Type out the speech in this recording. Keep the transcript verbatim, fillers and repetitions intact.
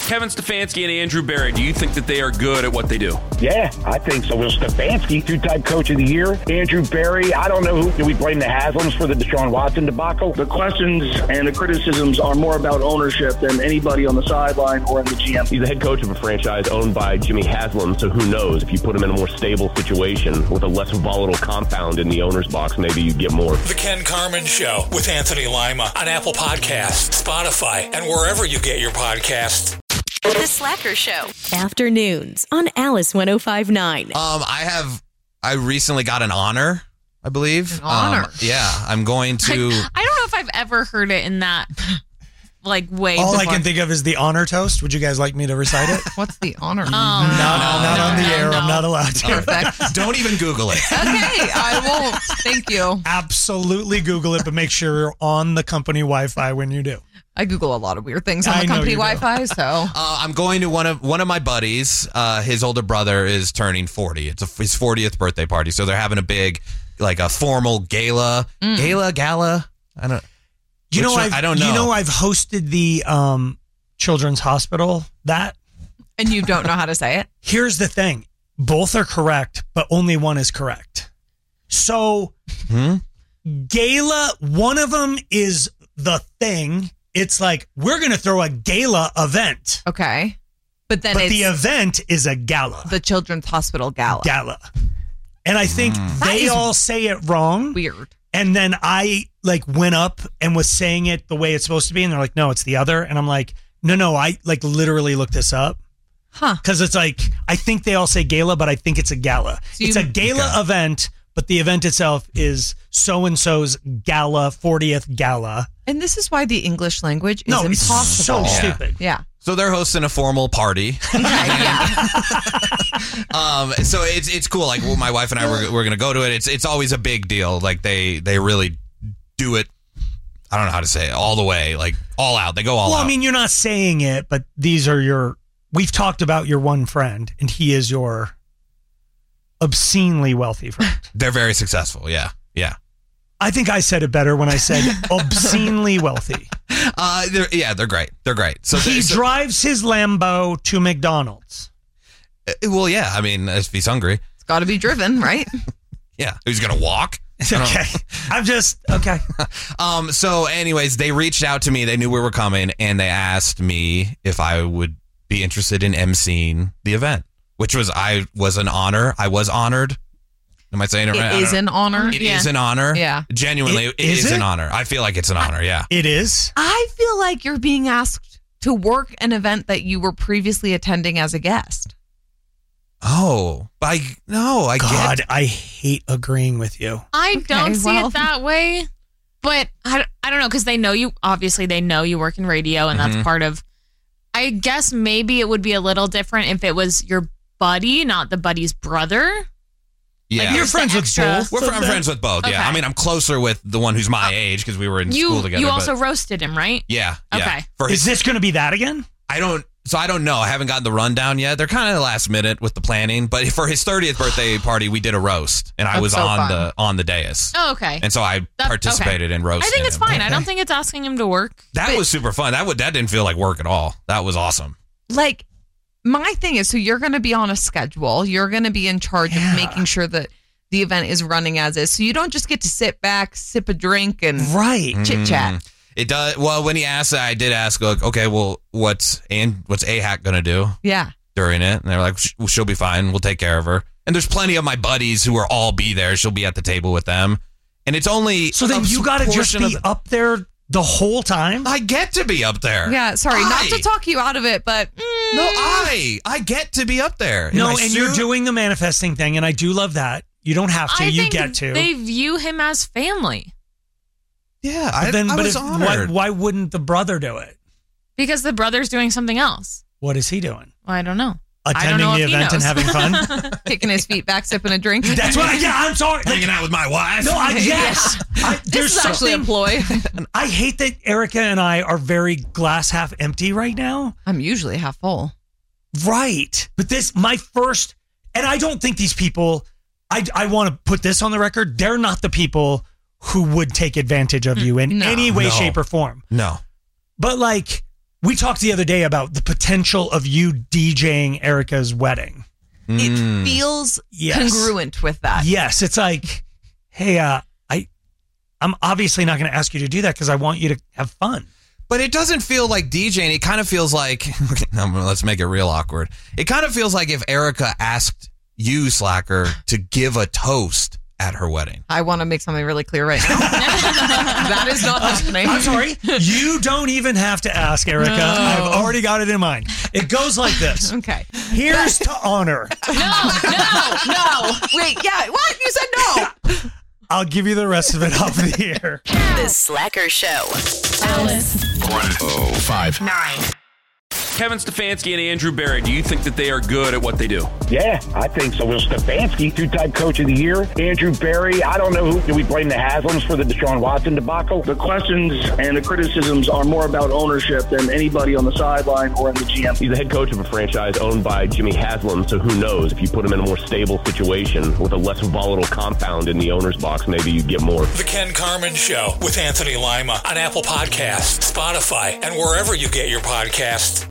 Kevin Stefanski and Andrew Berry, do you think that they are good at what they do? Yeah, I think so. Will Stefanski, two-time coach of the year. Andrew Berry, I don't know who. Do we blame the Haslams for the Deshaun Watson debacle? The questions and the criticisms are more about ownership than anybody on the sideline or in the G M. He's the head coach of a franchise owned by Jimmy Haslam, so who knows? If you put him in a more stable situation with a less volatile compound in the owner's box, maybe you get more. The Ken Carman Show with Anthony Lima on Apple Podcasts, Spotify, and wherever you get your podcasts. The Slacker Show. Afternoons on Alice one oh five point nine. Um, I have, I recently got an honor, I believe. An honor? Um, yeah, I'm going to. I, I don't know if I've ever heard it in that like way. All before. I can think of is the honor toast. Would you guys like me to recite it? What's the honor? Oh, no, no, not no, on the no, air. no. I'm not allowed to. Perfect. Don't even Google it. Okay, I won't. Thank you. Absolutely Google it, but make sure you're on the company Wi-Fi when you do. I Google a lot of weird things on I the know company you do. Wi-Fi, so. Uh, I'm going to one of one of my buddies. Uh, his older brother is turning forty. It's a, his fortieth birthday party, so they're having a big, like a formal gala, Mm. gala, gala. I don't. You know, which one- I've, I don't know. You know, I've hosted the um, Children's Hospital. That And you don't know how to say it? Here's the thing: both are correct, but only one is correct. So, Hmm? gala. One of them is the thing. It's like we're going to throw a gala event, Okay. But then but it's the event is a gala. the Children's Hospital Gala. Gala. And I think Mm. That they is all say it wrong. Weird. And then I like went up and was saying it the way it's supposed to be. And they're like, no, it's the other. And I'm like, no, no, I like literally looked this up. Huh. Because it's like, I think they all say gala, but I think it's a gala. So you- it's a gala Okay. event, but the event itself is so-and-so's gala, fortieth gala. And this is why the English language is No, it's impossible. so Yeah. stupid. Yeah. So they're hosting a formal party. Okay, yeah. Um, so it's it's cool. Like well, my wife and I were we're gonna go to it. It's it's always a big deal. Like they they really do it. I don't know how to say it. All the way, like all out. They go all Well, out. I mean, you're not saying it, but these are your, we've talked about your one friend, and he is your obscenely wealthy friend. They're very successful. Yeah, yeah. I think I said it better when I said obscenely wealthy. Uh, they're, yeah, they're great. They're great. So He so, drives his Lambo to McDonald's. uh, well, yeah. I mean, if he's hungry, It's got to be driven, right? yeah. Who's gonna walk? I don't- Okay. I'm just, okay. Um. So, anyways, they reached out to me. They knew we were coming, and they asked me if I would be interested in emceeing the event, which was I was an honor. I was honored. Am I saying it, It right? I is don't an honor. know. It is an honor. Yeah. Genuinely, It- it is is, it? an honor. I feel like it's an honor. Yeah. It is. I feel like you're being asked to work an event that you were previously attending as a guest. Oh, I no, I God, get. I hate agreeing with you. I don't see well. it that way, but I, I don't know because they know you. Obviously, they know you work in radio, and Mhm. that's part of. I guess maybe it would be a little different if it was your buddy, not the buddy's brother. Yeah. Like, You're There's the friends with extra- both. We're so I'm that- friends with both. Yeah. Okay. I mean, I'm closer with the one who's my age because we were in You school together. you but- also roasted him, right? yeah. Yeah. Okay. For Is his, this going to be that again? I don't. So I don't know. I haven't gotten the rundown yet. They're kind of last minute with the planning. But for his thirtieth birthday party, we did a roast, and I That's was so on fun. the on the dais. Oh, okay. And so I That- participated in I roasting. think it's him. fine. I Okay. don't think it's asking him to work. That But- was super fun. That would that didn't feel like work at all. That was awesome. Like, my thing is, so you're going to be on a schedule. You're going to be in charge Yeah. of making sure that the event is running as is. So you don't just get to sit back, sip a drink, and Right. chit chat. Mm. It does. Well, when he asked that, I did ask, like, okay, well, what's and what's A H A C gonna do Yeah. during it? And they're like, "Sh- well, she'll be fine. We'll take care of her. And there's plenty of my buddies who are all be there. She'll be at the table with them. And it's only So then a you got to just portion of be the- up there the whole time? I get to be up there. Yeah. Sorry, not I- to talk you out of it, but mm, No, I I get to be up there. In No, my and you're suit. doing the manifesting thing, and I do love that. You don't have to. I you think get to. they view him as family Yeah, I, But then, I but was if, why, honored. why wouldn't the brother do it? because the brother's doing something else. What is he doing? Well, I don't know. I don't Attending know the if he event and knows. having fun? kicking his feet back, sipping a drink. That's what I, yeah, I'm sorry. Like, Hanging out with my wife. no, I, yes. I, This there's is actually a something, ploy. I hate that Erica and I are very glass half empty right now. I'm usually half full. Right. But this, my first, and I don't think these people, I, I want to put this on the record. They're not the people who would take advantage of you in No. any way, No. shape, or form. No. But like we talked the other day about the potential of you DJing Erica's wedding. It feels Yes. congruent with that. Yes, it's like, hey, uh, I, I'm obviously not going to ask you to do that because I want you to have fun. But it doesn't feel like DJing. It kind of feels like, let's make it real awkward. It kind of feels like if Erica asked you, Slacker, to give a toast at her wedding. I want to make something really clear right now. That is not happening. I'm sorry. You don't even have to ask, Erica. No. I've already got it in mind. It goes like this. Okay. Here's to honor. No, no, no. Wait, yeah. What? You said no. I'll give you the rest of it off the air. The Slacker Show. Alice. one oh five Nine. Kevin Stefanski and Andrew Berry, do you think that they are good at what they do? Yeah, I think so. Will Stefanski, two-time coach of the year. Andrew Berry, I don't know who. Do we blame the Haslams for the Deshaun Watson debacle? The questions and the criticisms are more about ownership than anybody on the sideline or in the G M. He's the head coach of a franchise owned by Jimmy Haslam, so who knows? If you put him in a more stable situation with a less volatile compound in the owner's box, maybe you get more. The Ken Carman Show with Anthony Lima on Apple Podcasts, Spotify, and wherever you get your podcasts.